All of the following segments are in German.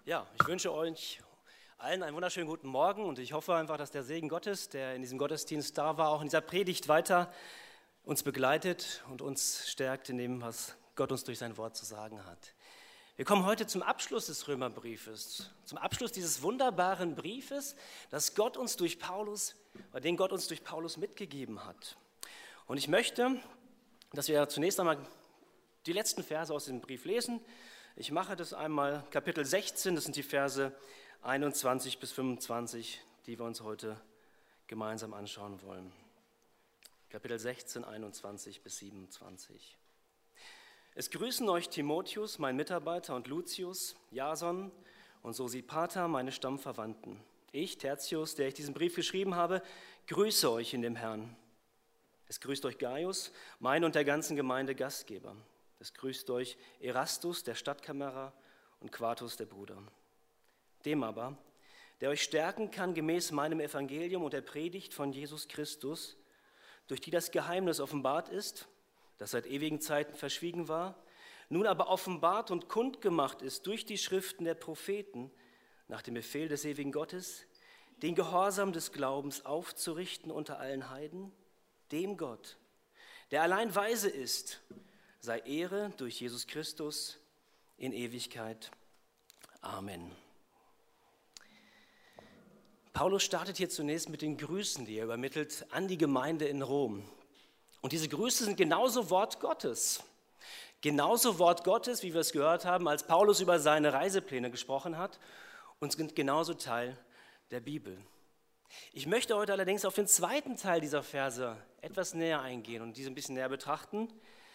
Ja, ich wünsche euch allen einen wunderschönen guten Morgen und ich hoffe einfach, dass der Segen Gottes, der in diesem Gottesdienst da war, auch in dieser Predigt weiter uns begleitet und uns stärkt in dem, was Gott uns durch sein Wort zu sagen hat. Wir kommen heute zum Abschluss des Römerbriefes, zum Abschluss dieses wunderbaren Briefes, den Gott uns durch Paulus mitgegeben hat. Und ich möchte, dass wir zunächst einmal die letzten Verse aus dem Brief lesen. Ich mache das einmal, Kapitel 16, das sind die Verse 21 bis 25, die wir uns heute gemeinsam anschauen wollen. Kapitel 16, 21 bis 27. Es grüßen euch Timotheus, mein Mitarbeiter, und Lucius, Jason und Sosipater, meine Stammverwandten. Ich, Tertius, der ich diesen Brief geschrieben habe, grüße euch in dem Herrn. Es grüßt euch Gaius, mein und der ganzen Gemeinde Gastgeber. Es grüßt euch Erastus, der Stadtkämmerer, und Quartus, der Bruder. Dem aber, der euch stärken kann gemäß meinem Evangelium und der Predigt von Jesus Christus, durch die das Geheimnis offenbart ist, das seit ewigen Zeiten verschwiegen war, nun aber offenbart und kundgemacht ist durch die Schriften der Propheten, nach dem Befehl des ewigen Gottes, den Gehorsam des Glaubens aufzurichten unter allen Heiden, dem Gott, der allein weise ist, sei Ehre durch Jesus Christus in Ewigkeit. Amen. Paulus startet hier zunächst mit den Grüßen, die er übermittelt an die Gemeinde in Rom. Und diese Grüße sind genauso Wort Gottes. Genauso Wort Gottes, wie wir es gehört haben, als Paulus über seine Reisepläne gesprochen hat, und sind genauso Teil der Bibel. Ich möchte heute allerdings auf den zweiten Teil dieser Verse etwas näher eingehen und diese ein bisschen näher betrachten.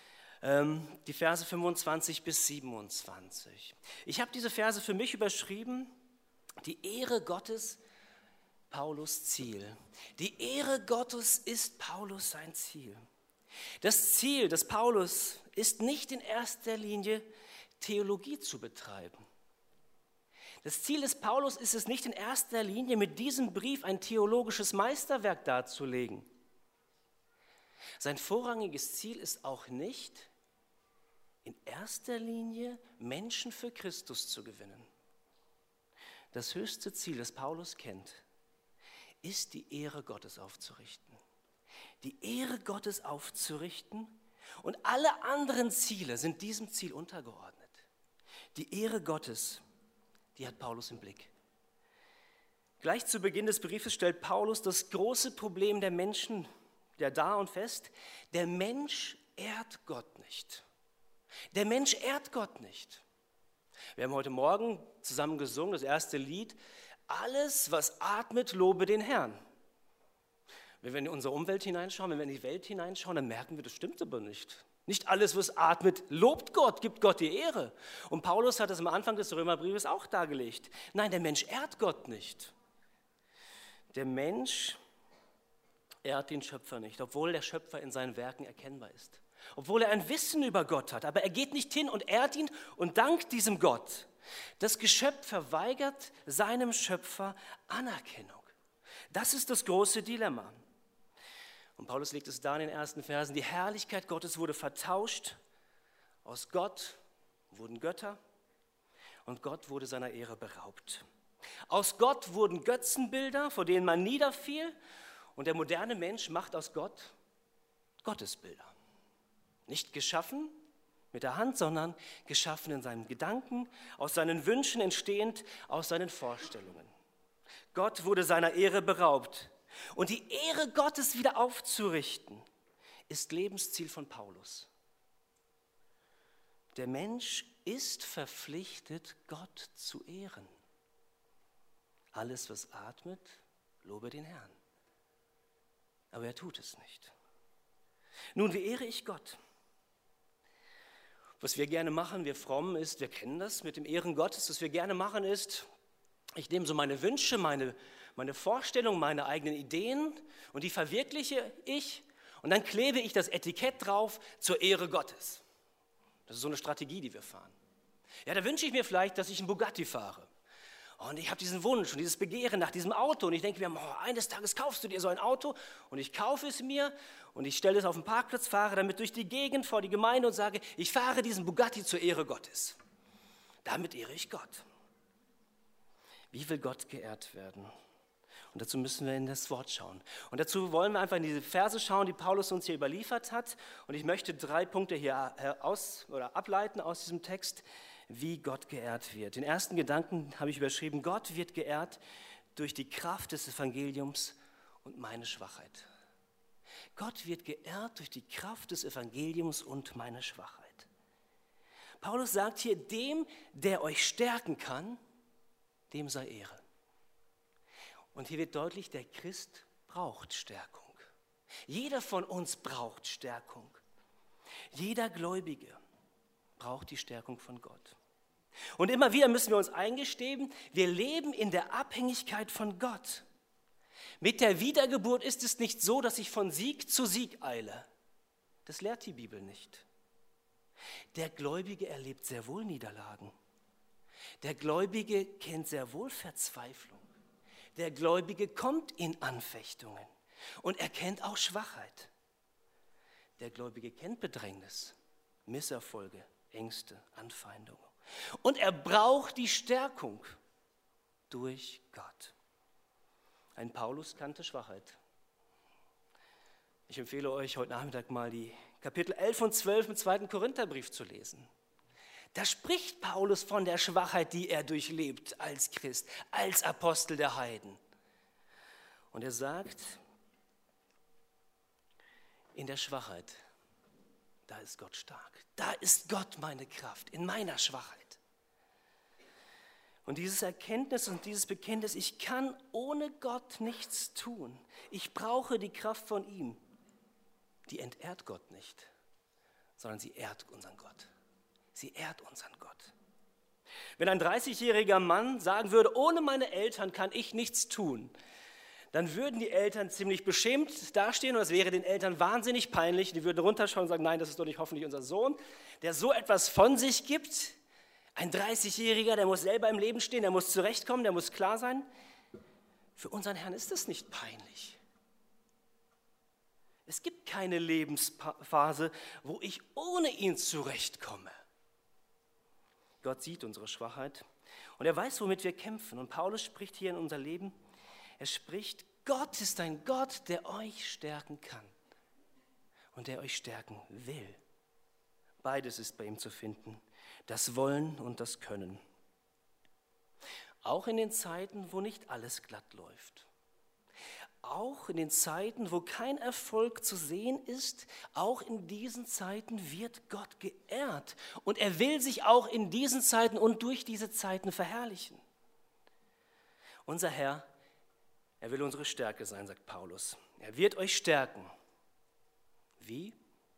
Die Verse 25 bis 27. Ich habe diese Verse für mich überschrieben, die Ehre Gottes, Paulus Ziel. Die Ehre Gottes ist Paulus sein Ziel. Das Ziel des Paulus ist nicht in erster Linie, Theologie zu betreiben. Das Ziel des Paulus ist es nicht in erster Linie, mit diesem Brief ein theologisches Meisterwerk darzulegen. Sein vorrangiges Ziel ist auch nicht, in erster Linie Menschen für Christus zu gewinnen. Das höchste Ziel, das Paulus kennt, ist die Ehre Gottes aufzurichten. Die Ehre Gottes aufzurichten und alle anderen Ziele sind diesem Ziel untergeordnet. Die Ehre Gottes, die hat Paulus im Blick. Gleich zu Beginn des Briefes stellt Paulus das große Problem der Menschen dar und fest: Der Mensch ehrt Gott nicht. Der Mensch ehrt Gott nicht. Wir haben heute Morgen zusammen gesungen, das erste Lied, alles, was atmet, lobe den Herrn. Wenn wir in unsere Umwelt hineinschauen, wenn wir in die Welt hineinschauen, dann merken wir, das stimmt aber nicht. Nicht alles, was atmet, lobt Gott, gibt Gott die Ehre. Und Paulus hat das am Anfang des Römerbriefes auch dargelegt. Nein, der Mensch ehrt Gott nicht. Der Mensch ehrt den Schöpfer nicht, obwohl der Schöpfer in seinen Werken erkennbar ist. Obwohl er ein Wissen über Gott hat, aber er geht nicht hin und ehrt ihn und dankt diesem Gott. Das Geschöpf verweigert seinem Schöpfer Anerkennung. Das ist das große Dilemma. Und Paulus legt es da in den ersten Versen: Die Herrlichkeit Gottes wurde vertauscht, aus Gott wurden Götter und Gott wurde seiner Ehre beraubt. Aus Gott wurden Götzenbilder, vor denen man niederfiel, und der moderne Mensch macht aus Gott Gottesbilder. Nicht geschaffen mit der Hand, sondern geschaffen in seinen Gedanken, aus seinen Wünschen entstehend, aus seinen Vorstellungen. Gott wurde seiner Ehre beraubt. Und die Ehre Gottes wieder aufzurichten, ist Lebensziel von Paulus. Der Mensch ist verpflichtet, Gott zu ehren. Alles, was atmet, lobe den Herrn. Aber er tut es nicht. Nun, wie ehre ich Gott? Was wir gerne machen, wir Frommen, ist, wir kennen das mit dem Ehren Gottes, was wir gerne machen ist, ich nehme so meine Wünsche, meine Vorstellungen, meine eigenen Ideen und die verwirkliche ich und dann klebe ich das Etikett drauf zur Ehre Gottes. Das ist so eine Strategie, die wir fahren. Ja, da wünsche ich mir vielleicht, dass ich einen Bugatti fahre. Und ich habe diesen Wunsch und dieses Begehren nach diesem Auto und ich denke mir, eines Tages kaufst du dir so ein Auto und ich kaufe es mir und ich stelle es auf den Parkplatz, fahre damit durch die Gegend vor die Gemeinde und sage, ich fahre diesen Bugatti zur Ehre Gottes. Damit ehre ich Gott. Wie will Gott geehrt werden? Und dazu müssen wir in das Wort schauen. Und dazu wollen wir einfach in diese Verse schauen, die Paulus uns hier überliefert hat. Und ich möchte 3 Punkte hier ableiten aus diesem Text, wie Gott geehrt wird. Den ersten Gedanken habe ich überschrieben: Gott wird geehrt durch die Kraft des Evangeliums und meine Schwachheit. Gott wird geehrt durch die Kraft des Evangeliums und meine Schwachheit. Paulus sagt hier, dem, der euch stärken kann, dem sei Ehre. Und hier wird deutlich, der Christ braucht Stärkung. Jeder von uns braucht Stärkung. Jeder Gläubige braucht die Stärkung von Gott. Und immer wieder müssen wir uns eingestehen, wir leben in der Abhängigkeit von Gott. Mit der Wiedergeburt ist es nicht so, dass ich von Sieg zu Sieg eile. Das lehrt die Bibel nicht. Der Gläubige erlebt sehr wohl Niederlagen. Der Gläubige kennt sehr wohl Verzweiflung. Der Gläubige kommt in Anfechtungen und er kennt auch Schwachheit. Der Gläubige kennt Bedrängnis, Misserfolge, Ängste, Anfeindungen. Und er braucht die Stärkung durch Gott. Ein Paulus kannte Schwachheit. Ich empfehle euch, heute Nachmittag mal die Kapitel 11 und 12 im 2. Korintherbrief zu lesen. Da spricht Paulus von der Schwachheit, die er durchlebt als Christ, als Apostel der Heiden. Und er sagt, in der Schwachheit, da ist Gott stark. Da ist Gott meine Kraft, in meiner Schwachheit. Und dieses Erkenntnis und dieses Bekenntnis, ich kann ohne Gott nichts tun. Ich brauche die Kraft von ihm. Die entehrt Gott nicht, sondern sie ehrt unseren Gott. Sie ehrt unseren Gott. Wenn ein 30-jähriger Mann sagen würde, ohne meine Eltern kann ich nichts tun, dann würden die Eltern ziemlich beschämt dastehen und es wäre den Eltern wahnsinnig peinlich. Die würden runterschauen und sagen, nein, das ist doch nicht hoffentlich unser Sohn, der so etwas von sich gibt. Ein 30-Jähriger, der muss selber im Leben stehen, der muss zurechtkommen, der muss klar sein. Für unseren Herrn ist das nicht peinlich. Es gibt keine Lebensphase, wo ich ohne ihn zurechtkomme. Gott sieht unsere Schwachheit und er weiß, womit wir kämpfen. Und Paulus spricht hier in unser Leben, er spricht, Gott ist ein Gott, der euch stärken kann und der euch stärken will. Beides ist bei ihm zu finden, das Wollen und das Können. Auch in den Zeiten, wo nicht alles glatt läuft. Auch in den Zeiten, wo kein Erfolg zu sehen ist, auch in diesen Zeiten wird Gott geehrt. Und er will sich auch in diesen Zeiten und durch diese Zeiten verherrlichen. Unser Herr, er will unsere Stärke sein, sagt Paulus. Er wird euch stärken. Wie?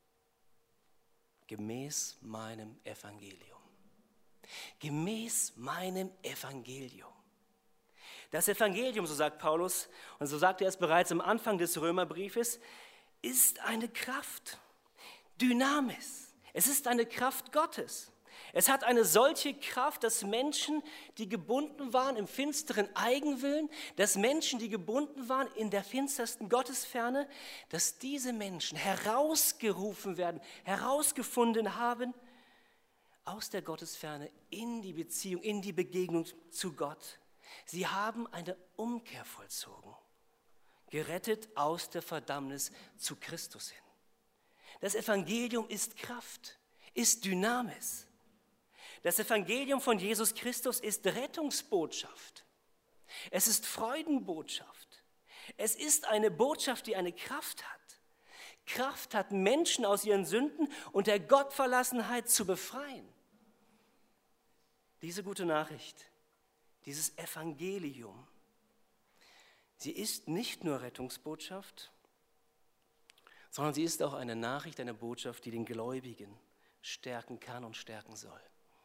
Gemäß meinem Evangelium. Gemäß meinem Evangelium. Das Evangelium, so sagt Paulus, und so sagt er es bereits am Anfang des Römerbriefes, ist eine Kraft, Dynamis. Es ist eine Kraft Gottes. Es hat eine solche Kraft, dass Menschen, die gebunden waren im finsteren Eigenwillen, dass Menschen, die gebunden waren in der finstersten Gottesferne, dass diese Menschen herausgerufen werden, herausgefunden haben aus der Gottesferne in die Beziehung, in die Begegnung zu Gott. Sie haben eine Umkehr vollzogen, gerettet aus der Verdammnis zu Christus hin. Das Evangelium ist Kraft, ist Dynamis. Das Evangelium von Jesus Christus ist Rettungsbotschaft. Es ist Freudenbotschaft. Es ist eine Botschaft, die eine Kraft hat. Kraft hat, Menschen aus ihren Sünden und der Gottverlassenheit zu befreien. Diese gute Nachricht, dieses Evangelium, sie ist nicht nur Rettungsbotschaft, sondern sie ist auch eine Nachricht, eine Botschaft, die den Gläubigen stärken kann und stärken soll.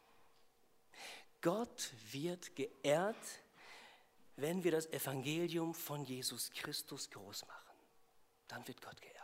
Gott wird geehrt, wenn wir das Evangelium von Jesus Christus groß machen. Dann wird Gott geehrt.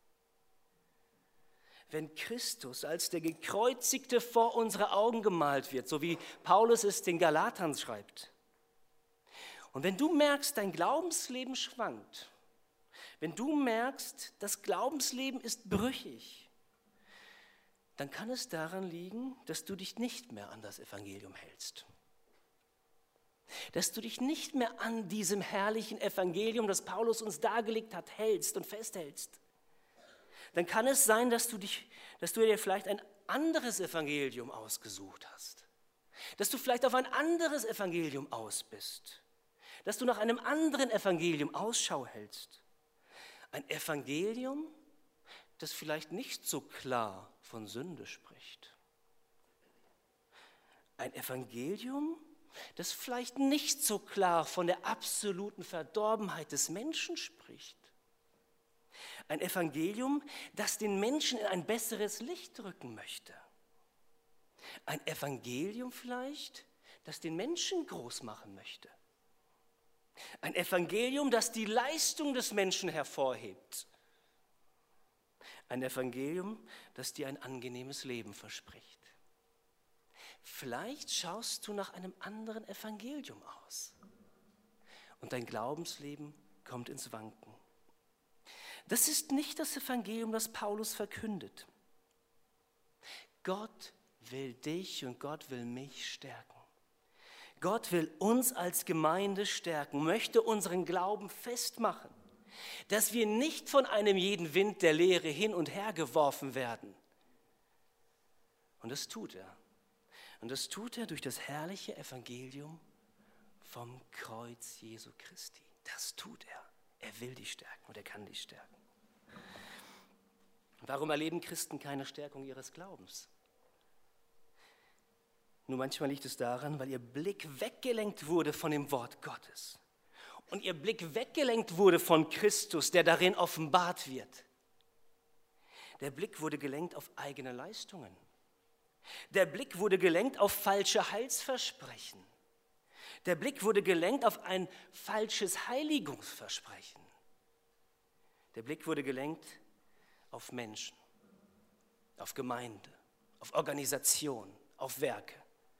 Wenn Christus als der Gekreuzigte vor unsere Augen gemalt wird, so wie Paulus es den Galatern schreibt, und wenn du merkst, dein Glaubensleben schwankt, wenn du merkst, das Glaubensleben ist brüchig, dann kann es daran liegen, dass du dich nicht mehr an das Evangelium hältst. dass du dich nicht mehr an diesem herrlichen Evangelium, das Paulus uns dargelegt hat, hältst und festhältst, dann kann es sein, dass du dir vielleicht ein anderes Evangelium ausgesucht hast, dass du vielleicht auf ein anderes Evangelium aus bist, dass du nach einem anderen Evangelium Ausschau hältst. Ein Evangelium, das vielleicht nicht so klar von Sünde spricht. Ein Evangelium, das vielleicht nicht so klar von der absoluten Verdorbenheit des Menschen spricht. Ein Evangelium, das den Menschen in ein besseres Licht rücken möchte. Ein Evangelium vielleicht, das den Menschen groß machen möchte. Ein Evangelium, das die Leistung des Menschen hervorhebt. Ein Evangelium, das dir ein angenehmes Leben verspricht. Vielleicht schaust du nach einem anderen Evangelium aus und dein Glaubensleben kommt ins Wanken. Das ist nicht das Evangelium, das Paulus verkündet. Gott will dich und Gott will mich stärken. Gott will uns als Gemeinde stärken, möchte unseren Glauben festmachen, dass wir nicht von einem jeden Wind der Lehre hin und her geworfen werden. Und das tut er. Und das tut er durch das herrliche Evangelium vom Kreuz Jesu Christi. Das tut er. Er will dich stärken und er kann dich stärken. Warum erleben Christen keine Stärkung ihres Glaubens? Nur manchmal liegt es daran, weil ihr Blick weggelenkt wurde von dem Wort Gottes. Und ihr Blick weggelenkt wurde von Christus, der darin offenbart wird. Der Blick wurde gelenkt auf eigene Leistungen. Der Blick wurde gelenkt auf falsche Heilsversprechen. Der Blick wurde gelenkt auf ein falsches Heiligungsversprechen. Der Blick wurde gelenkt auf Menschen, auf Gemeinde, auf Organisation, auf Werke.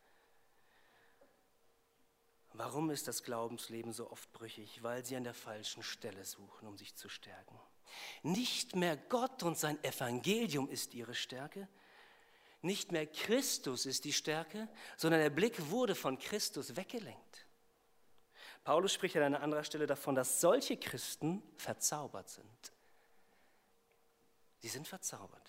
Warum ist das Glaubensleben so oft brüchig? Weil sie an der falschen Stelle suchen, um sich zu stärken. Nicht mehr Gott und sein Evangelium ist ihre Stärke, nicht mehr Christus ist die Stärke, sondern der Blick wurde von Christus weggelenkt. Paulus spricht an einer anderen Stelle davon, dass solche Christen verzaubert sind. Sie sind verzaubert.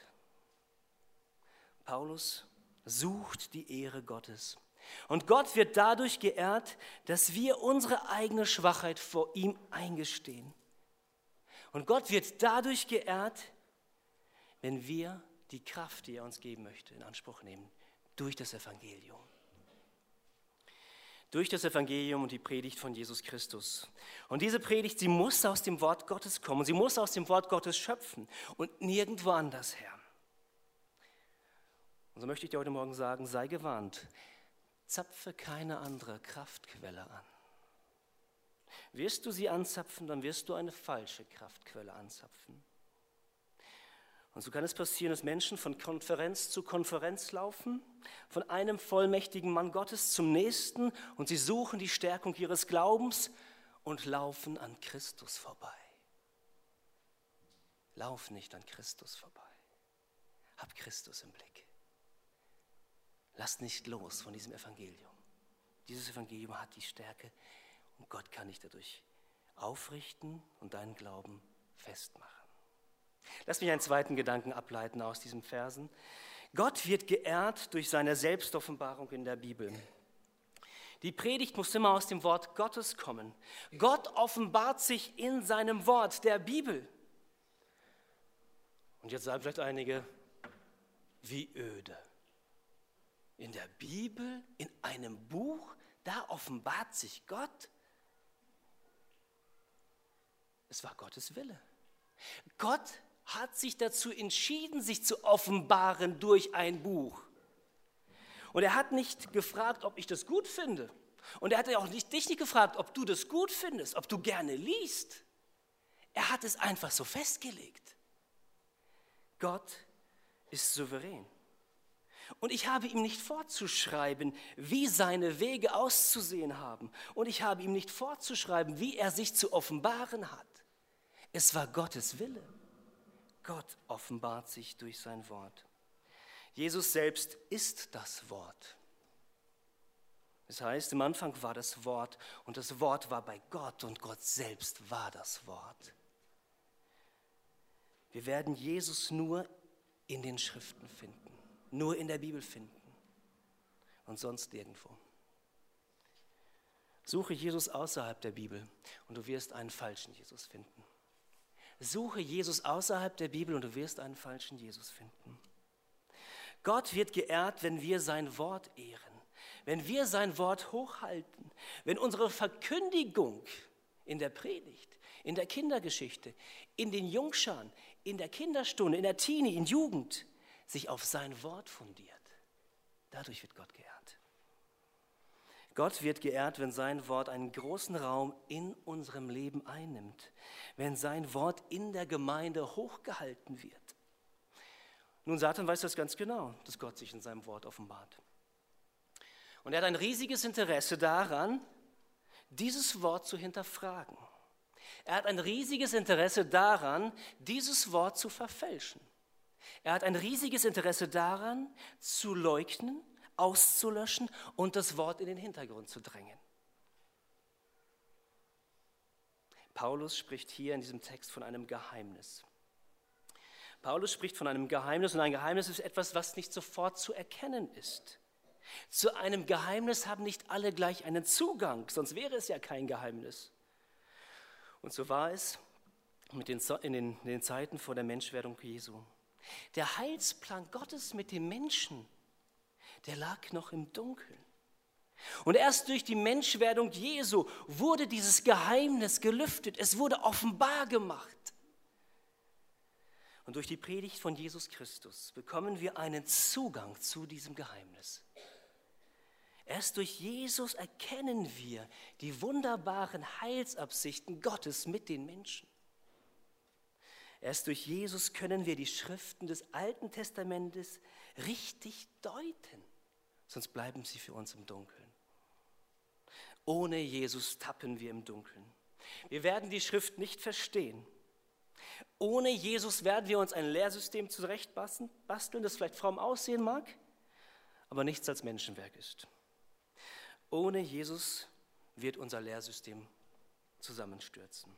Paulus sucht die Ehre Gottes. Und Gott wird dadurch geehrt, dass wir unsere eigene Schwachheit vor ihm eingestehen. Und Gott wird dadurch geehrt, wenn wir die Kraft, die er uns geben möchte, in Anspruch nehmen, durch das Evangelium. Durch das Evangelium und die Predigt von Jesus Christus. Und diese Predigt, sie muss aus dem Wort Gottes kommen. Sie muss aus dem Wort Gottes schöpfen und nirgendwo anders her. Und so möchte ich dir heute Morgen sagen, sei gewarnt, zapfe keine andere Kraftquelle an. Wirst du sie anzapfen, dann wirst du eine falsche Kraftquelle anzapfen. Und so kann es passieren, dass Menschen von Konferenz zu Konferenz laufen, von einem vollmächtigen Mann Gottes zum nächsten und sie suchen die Stärkung ihres Glaubens und laufen an Christus vorbei. Lauf nicht an Christus vorbei. Hab Christus im Blick. Lass nicht los von diesem Evangelium. Dieses Evangelium hat die Stärke und Gott kann dich dadurch aufrichten und deinen Glauben festmachen. Lass mich einen zweiten Gedanken ableiten aus diesen Versen. Gott wird geehrt durch seine Selbstoffenbarung in der Bibel. Die Predigt muss immer aus dem Wort Gottes kommen. Gott offenbart sich in seinem Wort, der Bibel. Und jetzt sagen vielleicht einige, wie öde. In der Bibel, in einem Buch, da offenbart sich Gott. Es war Gottes Wille. Gott hat sich dazu entschieden, sich zu offenbaren durch ein Buch. Und er hat nicht gefragt, ob ich das gut finde. Und er hat auch dich nicht gefragt, ob du das gut findest, ob du gerne liest. Er hat es einfach so festgelegt. Gott ist souverän. Und ich habe ihm nicht vorzuschreiben, wie seine Wege auszusehen haben. Und ich habe ihm nicht vorzuschreiben, wie er sich zu offenbaren hat. Es war Gottes Wille. Gott offenbart sich durch sein Wort. Jesus selbst ist das Wort. Das heißt, im Anfang war das Wort und das Wort war bei Gott und Gott selbst war das Wort. Wir werden Jesus nur in den Schriften finden, nur in der Bibel finden und sonst nirgendwo. Suche Jesus außerhalb der Bibel und du wirst einen falschen Jesus finden. Suche Jesus außerhalb der Bibel und du wirst einen falschen Jesus finden. Gott wird geehrt, wenn wir sein Wort ehren, wenn wir sein Wort hochhalten, wenn unsere Verkündigung in der Predigt, in der Kindergeschichte, in den Jungscharen, in der Kinderstunde, in der Teenie, in Jugend sich auf sein Wort fundiert. Dadurch wird Gott geehrt. Gott wird geehrt, wenn sein Wort einen großen Raum in unserem Leben einnimmt, wenn sein Wort in der Gemeinde hochgehalten wird. Nun, Satan weiß das ganz genau, dass Gott sich in seinem Wort offenbart. Und er hat ein riesiges Interesse daran, dieses Wort zu hinterfragen. Er hat ein riesiges Interesse daran, dieses Wort zu verfälschen. Er hat ein riesiges Interesse daran, zu leugnen, auszulöschen und das Wort in den Hintergrund zu drängen. Paulus spricht hier in diesem Text von einem Geheimnis. Paulus spricht von einem Geheimnis und ein Geheimnis ist etwas, was nicht sofort zu erkennen ist. Zu einem Geheimnis haben nicht alle gleich einen Zugang, sonst wäre es ja kein Geheimnis. Und so war es in den Zeiten vor der Menschwerdung Jesu. Der Heilsplan Gottes mit dem Menschen, der lag noch im Dunkeln. Und erst durch die Menschwerdung Jesu wurde dieses Geheimnis gelüftet, es wurde offenbar gemacht. Und durch die Predigt von Jesus Christus bekommen wir einen Zugang zu diesem Geheimnis. Erst durch Jesus erkennen wir die wunderbaren Heilsabsichten Gottes mit den Menschen. Erst durch Jesus können wir die Schriften des Alten Testamentes richtig deuten, sonst bleiben sie für uns im Dunkeln. Ohne Jesus tappen wir im Dunkeln. Wir werden die Schrift nicht verstehen. Ohne Jesus werden wir uns ein Lehrsystem zurechtbasteln, das vielleicht fromm aussehen mag, aber nichts als Menschenwerk ist. Ohne Jesus wird unser Lehrsystem zusammenstürzen.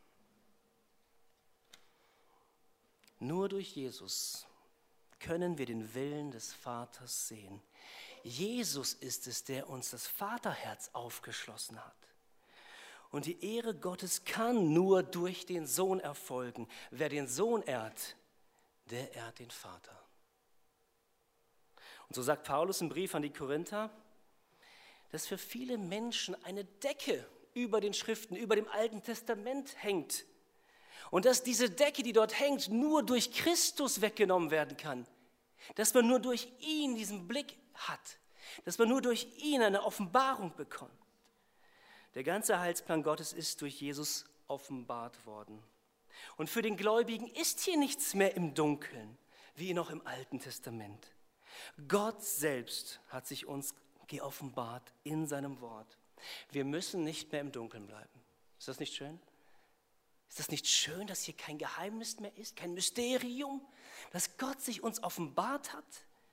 Nur durch Jesus können wir den Willen des Vaters sehen. Jesus ist es, der uns das Vaterherz aufgeschlossen hat. Und die Ehre Gottes kann nur durch den Sohn erfolgen. Wer den Sohn ehrt, der ehrt den Vater. Und so sagt Paulus im Brief an die Korinther, dass für viele Menschen eine Decke über den Schriften, über dem Alten Testament hängt. Und dass diese Decke, die dort hängt, nur durch Christus weggenommen werden kann. Dass man nur durch ihn diesen Blick hat. Dass man nur durch ihn eine Offenbarung bekommt. Der ganze Heilsplan Gottes ist durch Jesus offenbart worden. Und für den Gläubigen ist hier nichts mehr im Dunkeln, wie noch im Alten Testament. Gott selbst hat sich uns geoffenbart in seinem Wort. Wir müssen nicht mehr im Dunkeln bleiben. Ist das nicht schön? Ist das nicht schön, dass hier kein Geheimnis mehr ist, kein Mysterium, dass Gott sich uns offenbart hat?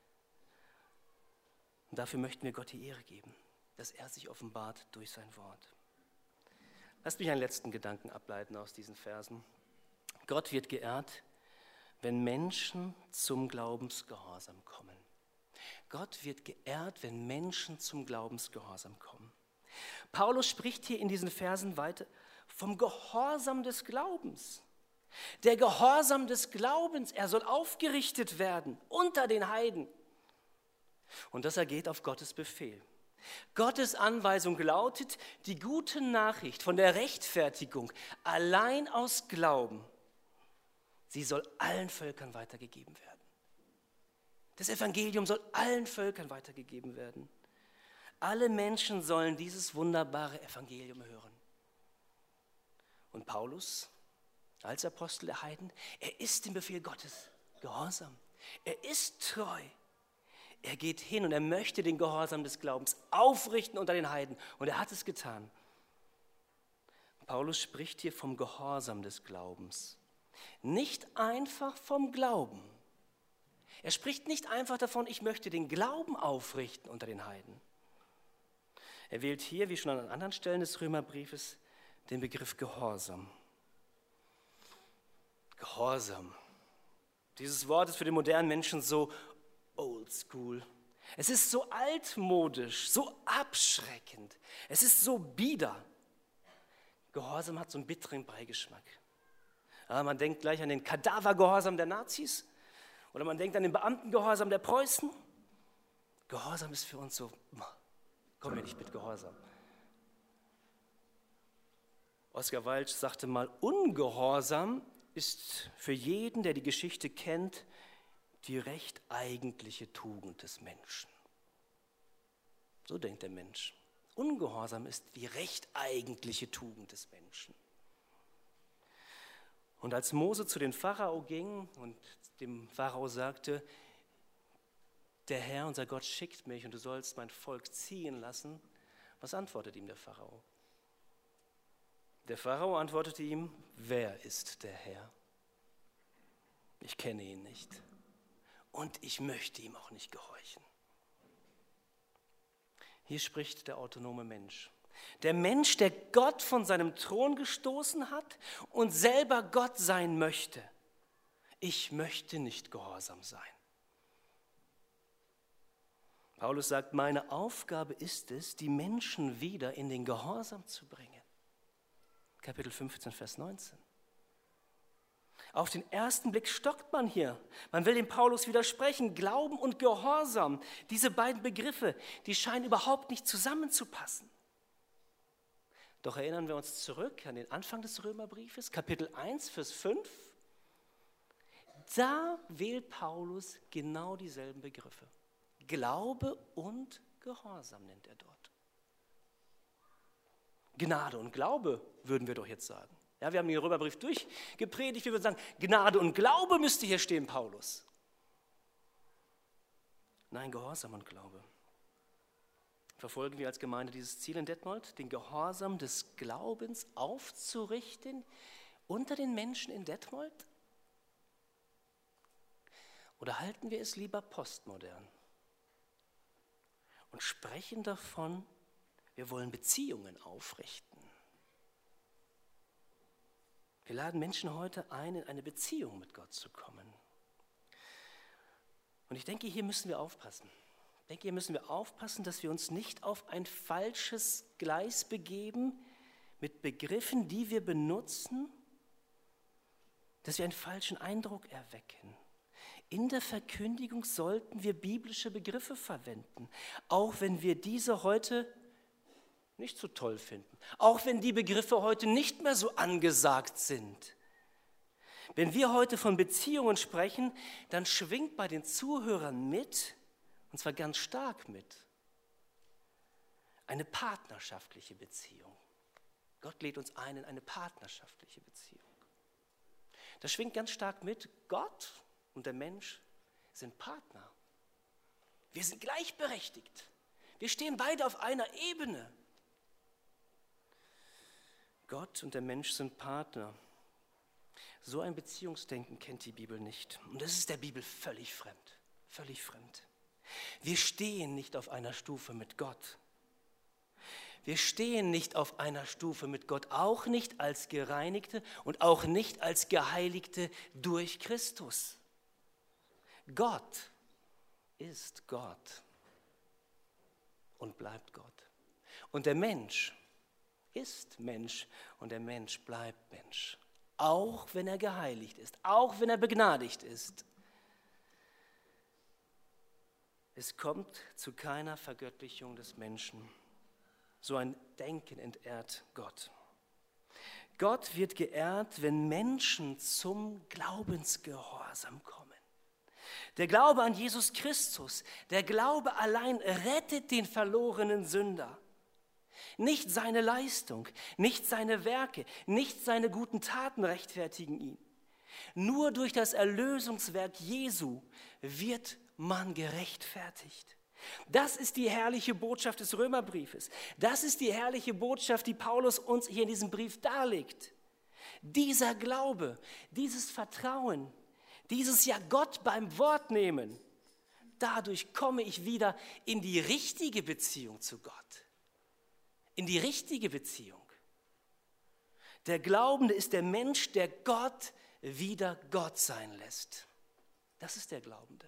Und dafür möchten wir Gott die Ehre geben, dass er sich offenbart durch sein Wort. Lasst mich einen letzten Gedanken ableiten aus diesen Versen. Gott wird geehrt, wenn Menschen zum Glaubensgehorsam kommen. Gott wird geehrt, wenn Menschen zum Glaubensgehorsam kommen. Paulus spricht hier in diesen Versen weiter vom Gehorsam des Glaubens. Der Gehorsam des Glaubens, er soll aufgerichtet werden unter den Heiden. Und das ergeht auf Gottes Befehl. Gottes Anweisung lautet, die gute Nachricht von der Rechtfertigung allein aus Glauben, sie soll allen Völkern weitergegeben werden. Das Evangelium soll allen Völkern weitergegeben werden. Alle Menschen sollen dieses wunderbare Evangelium hören. Und Paulus, als Apostel der Heiden, er ist dem Befehl Gottes gehorsam. Er ist treu. Er geht hin und er möchte den Gehorsam des Glaubens aufrichten unter den Heiden. Und er hat es getan. Paulus spricht hier vom Gehorsam des Glaubens. Nicht einfach vom Glauben. Er spricht nicht einfach davon, ich möchte den Glauben aufrichten unter den Heiden. Er wählt hier, wie schon an anderen Stellen des Römerbriefes, den Begriff Gehorsam. Gehorsam. Dieses Wort ist für den modernen Menschen so oldschool. Es ist so altmodisch, so abschreckend. Es ist so bieder. Gehorsam hat so einen bitteren Beigeschmack. Ja, man denkt gleich an den Kadavergehorsam der Nazis oder man denkt an den Beamtengehorsam der Preußen. Gehorsam ist für uns so, komm mir nicht mit Gehorsam. Oscar Wilde sagte mal, Ungehorsam ist für jeden, der die Geschichte kennt, die recht eigentliche Tugend des Menschen. So denkt der Mensch. Ungehorsam ist die recht eigentliche Tugend des Menschen. Und als Mose zu den Pharao ging und dem Pharao sagte, der Herr, unser Gott, schickt mich und du sollst mein Volk ziehen lassen, was antwortet ihm der Pharao? Der Pharao antwortete ihm, wer ist der Herr? Ich kenne ihn nicht und ich möchte ihm auch nicht gehorchen. Hier spricht der autonome Mensch. Der Mensch, der Gott von seinem Thron gestoßen hat und selber Gott sein möchte. Ich möchte nicht gehorsam sein. Paulus sagt, meine Aufgabe ist es, die Menschen wieder in den Gehorsam zu bringen. Kapitel 15, Vers 19. Auf den ersten Blick stockt man hier. Man will dem Paulus widersprechen. Glauben und Gehorsam, diese beiden Begriffe, die scheinen überhaupt nicht zusammenzupassen. Doch erinnern wir uns zurück an den Anfang des Römerbriefes, Kapitel 1, Vers 5. Da wählt Paulus genau dieselben Begriffe. Glaube und Gehorsam nennt er dort. Gnade und Glaube, würden wir doch jetzt sagen. Ja, wir haben den Römerbrief durchgepredigt, wir würden sagen, Gnade und Glaube müsste hier stehen, Paulus. Nein, Gehorsam und Glaube. Verfolgen wir als Gemeinde dieses Ziel in Detmold, den Gehorsam des Glaubens aufzurichten unter den Menschen in Detmold? Oder halten wir es lieber postmodern und sprechen davon, wir wollen Beziehungen aufrichten? Wir laden Menschen heute ein, in eine Beziehung mit Gott zu kommen. Und ich denke, hier müssen wir aufpassen. Dass wir uns nicht auf ein falsches Gleis begeben mit Begriffen, die wir benutzen, dass wir einen falschen Eindruck erwecken. In der Verkündigung sollten wir biblische Begriffe verwenden, auch wenn wir diese heute nicht so toll finden, auch wenn die Begriffe heute nicht mehr so angesagt sind. Wenn wir heute von Beziehungen sprechen, dann schwingt bei den Zuhörern mit, und zwar ganz stark mit, eine partnerschaftliche Beziehung. Gott lädt uns ein in eine partnerschaftliche Beziehung. Das schwingt ganz stark mit, Gott und der Mensch sind Partner. Wir sind gleichberechtigt. Wir stehen beide auf einer Ebene. Gott und der Mensch sind Partner. So ein Beziehungsdenken kennt die Bibel nicht. Und das ist der Bibel völlig fremd. Völlig fremd. Wir stehen nicht auf einer Stufe mit Gott. Wir stehen nicht auf einer Stufe mit Gott, auch nicht als Gereinigte und auch nicht als Geheiligte durch Christus. Gott ist Gott und bleibt Gott. Und der Mensch ist Mensch und der Mensch bleibt Mensch. Auch wenn er geheiligt ist, auch wenn er begnadigt ist. Es kommt zu keiner Vergöttlichung des Menschen. So ein Denken entehrt Gott. Gott wird geehrt, wenn Menschen zum Glaubensgehorsam kommen. Der Glaube an Jesus Christus, der Glaube allein rettet den verlorenen Sünder. Nicht seine Leistung, nicht seine Werke, nicht seine guten Taten rechtfertigen ihn. Nur durch das Erlösungswerk Jesu wird man gerechtfertigt. Das ist die herrliche Botschaft des Römerbriefes. Das ist die herrliche Botschaft, die Paulus uns hier in diesem Brief darlegt. Dieser Glaube, dieses Vertrauen, dieses ja Gott beim Wort nehmen, dadurch komme ich wieder in die richtige Beziehung zu Gott. in die richtige Beziehung. Der Glaubende ist der Mensch, der Gott wieder Gott sein lässt. Das ist der Glaubende.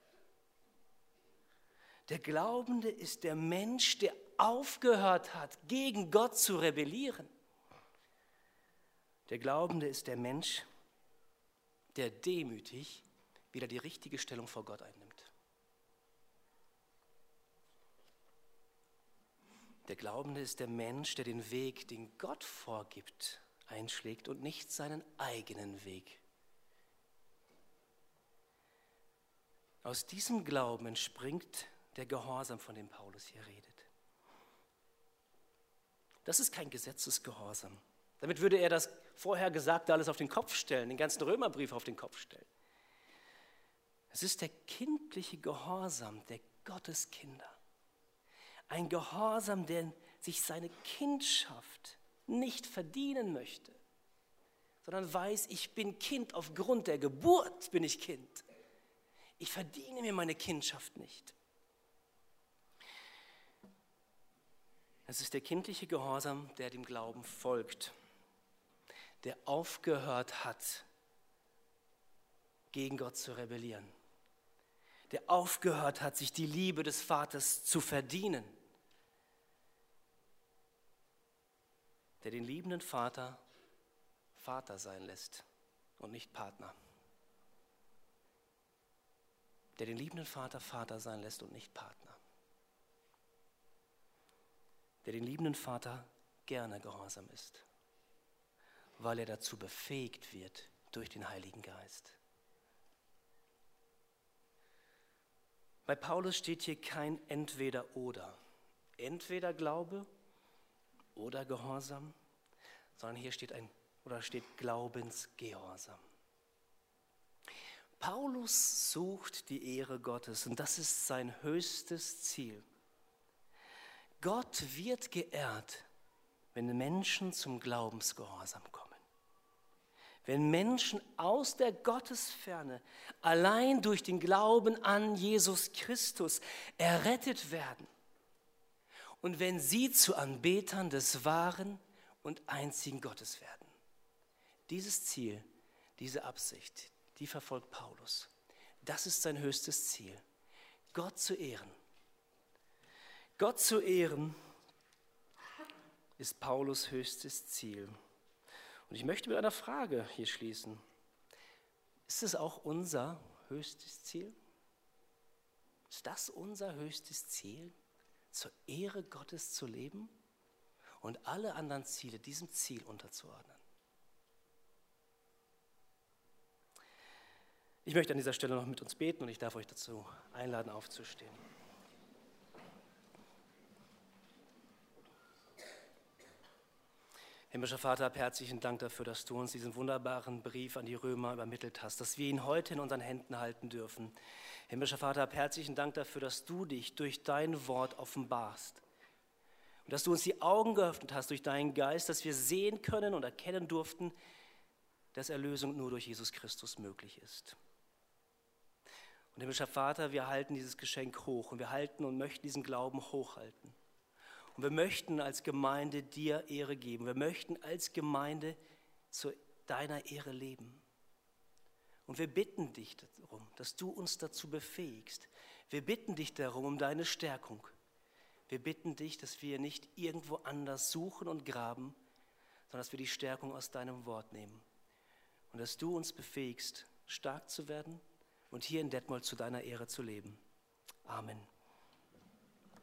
Der Glaubende ist der Mensch, der aufgehört hat, gegen Gott zu rebellieren. Der Glaubende ist der Mensch, der demütig wieder die richtige Stellung vor Gott einnimmt. Der Glaubende ist der Mensch, der den Weg, den Gott vorgibt, einschlägt und nicht seinen eigenen Weg. Aus diesem Glauben entspringt der Gehorsam, von dem Paulus hier redet. Das ist kein Gesetzesgehorsam. Damit würde er das vorher Gesagte alles auf den Kopf stellen, den ganzen Römerbrief auf den Kopf stellen. Es ist der kindliche Gehorsam der Gotteskinder. Ein Gehorsam, der sich seine Kindschaft nicht verdienen möchte, sondern weiß, ich bin Kind, aufgrund der Geburt bin ich Kind. Ich verdiene mir meine Kindschaft nicht. Es ist der kindliche Gehorsam, der dem Glauben folgt, der aufgehört hat, gegen Gott zu rebellieren, der aufgehört hat, sich die Liebe des Vaters zu verdienen, der den liebenden Vater Vater sein lässt und nicht Partner. Der den liebenden Vater Vater sein lässt und nicht Partner. Der den liebenden Vater gerne gehorsam ist, weil er dazu befähigt wird durch den Heiligen Geist. Bei Paulus steht hier kein Entweder-Oder. Entweder Glaube oder Gehorsam, sondern hier steht Glaubensgehorsam. Paulus sucht die Ehre Gottes und das ist sein höchstes Ziel. Gott wird geehrt, wenn Menschen zum Glaubensgehorsam kommen. Wenn Menschen aus der Gottesferne allein durch den Glauben an Jesus Christus errettet werden und wenn sie zu Anbetern des wahren und einzigen Gottes werden. Dieses Ziel, diese Absicht, die verfolgt Paulus. Das ist sein höchstes Ziel, Gott zu ehren. Gott zu ehren ist Paulus höchstes Ziel. Und ich möchte mit einer Frage hier schließen. Ist es auch unser höchstes Ziel? Ist das unser höchstes Ziel, zur Ehre Gottes zu leben und alle anderen Ziele diesem Ziel unterzuordnen? Ich möchte an dieser Stelle noch mit uns beten und ich darf euch dazu einladen, aufzustehen. Himmlischer Vater, hab herzlichen Dank dafür, dass du uns diesen wunderbaren Brief an die Römer übermittelt hast, dass wir ihn heute in unseren Händen halten dürfen. Himmlischer Vater, hab herzlichen Dank dafür, dass du dich durch dein Wort offenbarst und dass du uns die Augen geöffnet hast durch deinen Geist, dass wir sehen können und erkennen durften, dass Erlösung nur durch Jesus Christus möglich ist. Und himmlischer Vater, wir halten dieses Geschenk hoch und wir halten und möchten diesen Glauben hochhalten. Und wir möchten als Gemeinde dir Ehre geben. Wir möchten als Gemeinde zu deiner Ehre leben. Und wir bitten dich darum, dass du uns dazu befähigst. Wir bitten dich darum, um deine Stärkung. Wir bitten dich, dass wir nicht irgendwo anders suchen und graben, sondern dass wir die Stärkung aus deinem Wort nehmen. Und dass du uns befähigst, stark zu werden und hier in Detmold zu deiner Ehre zu leben. Amen.